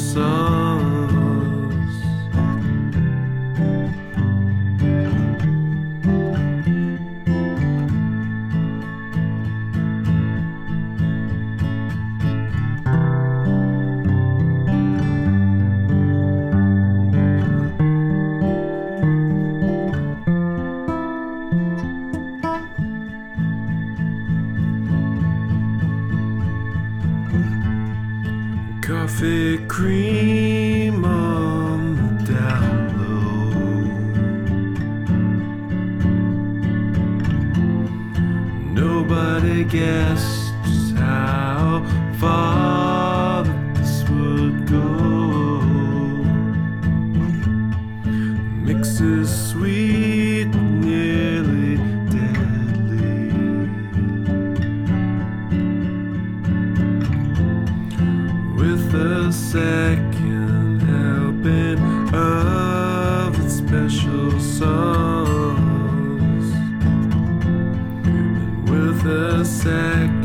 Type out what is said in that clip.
sauce. Coffee cream on the down low. Nobody guessed just how far that this would go. The mix is sweet, nearly deadly. With a second helping of its special sauce, and with a second